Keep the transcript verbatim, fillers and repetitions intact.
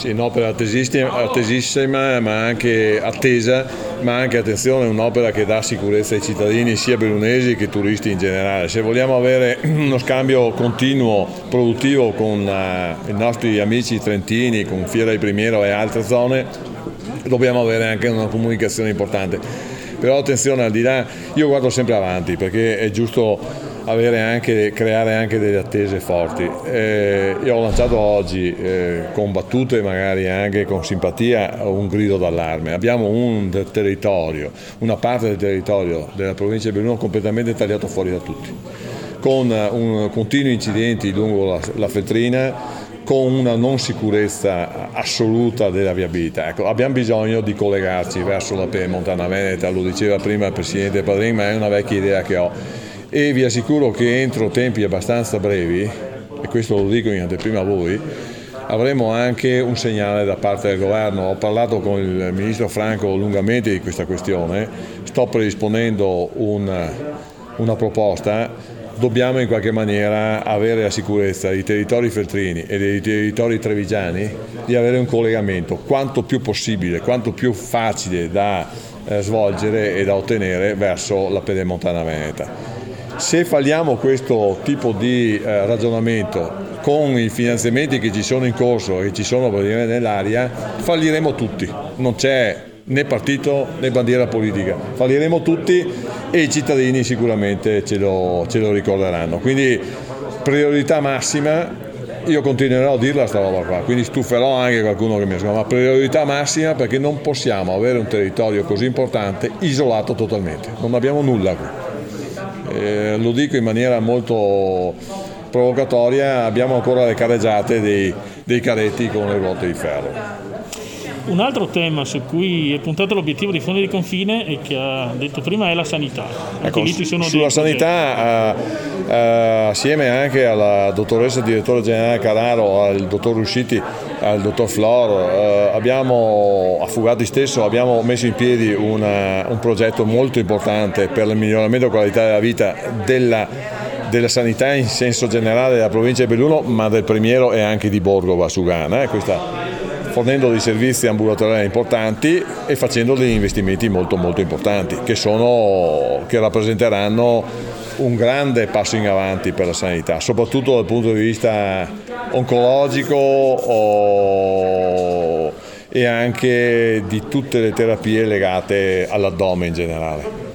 Sì, un'opera attesissima, attesissima, ma anche attesa, ma anche, attenzione, un'opera che dà sicurezza ai cittadini sia bellunesi che turisti in generale. Se vogliamo avere uno scambio continuo, produttivo con uh, i nostri amici trentini, con Fiera di Primiero e altre zone, dobbiamo avere anche una comunicazione importante. Però attenzione, al di là, io guardo sempre avanti perché è giusto avere anche, creare anche delle attese forti. Eh, io ho lanciato oggi, eh, con battute magari anche con simpatia, un grido d'allarme. Abbiamo un territorio, una parte del territorio della provincia di Belluno completamente tagliato fuori da tutti, con un, continui incidenti lungo la, la Feltrina, con una non sicurezza assoluta della viabilità. Ecco, abbiamo bisogno di collegarci verso la Pedemontana Veneta, lo diceva prima il Presidente Padrin, ma è una vecchia idea che ho. E vi assicuro che entro tempi abbastanza brevi, e questo lo dico in anteprima a voi, avremo anche un segnale da parte del governo. Ho parlato con il ministro Franco lungamente di questa questione, sto predisponendo un, una proposta. Dobbiamo in qualche maniera avere la sicurezza dei territori feltrini e dei territori trevigiani di avere un collegamento quanto più possibile, quanto più facile da eh, svolgere e da ottenere verso la Pedemontana Veneta. Se falliamo questo tipo di eh, ragionamento con i finanziamenti che ci sono in corso e ci sono praticamente nell'aria, falliremo tutti. Non c'è né partito né bandiera politica. Falliremo tutti e i cittadini sicuramente ce lo, ce lo ricorderanno. Quindi priorità massima, io continuerò a dirla sta roba qua, quindi stuferò anche qualcuno che mi ascolta, ma priorità massima perché non possiamo avere un territorio così importante isolato totalmente. Non abbiamo nulla qui. Eh, lo dico in maniera molto provocatoria, abbiamo ancora le carreggiate dei, dei carretti con le ruote di ferro. Un altro tema su cui è puntato l'obiettivo di fondi di confine e che ha detto prima è la sanità. Ecco, ci sono sulla sanità, eh, eh, assieme anche alla dottoressa direttore generale Carraro, al dottor Rusciti, al dottor Flor, eh, abbiamo a Fugati stesso abbiamo messo in piedi una, un progetto molto importante per il miglioramento della qualità della vita della, della sanità in senso generale della provincia di Belluno, ma del Primiero e anche di Borgo Valsugana. Eh, questa fornendo dei servizi ambulatoriali importanti e facendo degli investimenti molto molto importanti che, sono, che rappresenteranno un grande passo in avanti per la sanità, soprattutto dal punto di vista oncologico o, e anche di tutte le terapie legate all'addome in generale.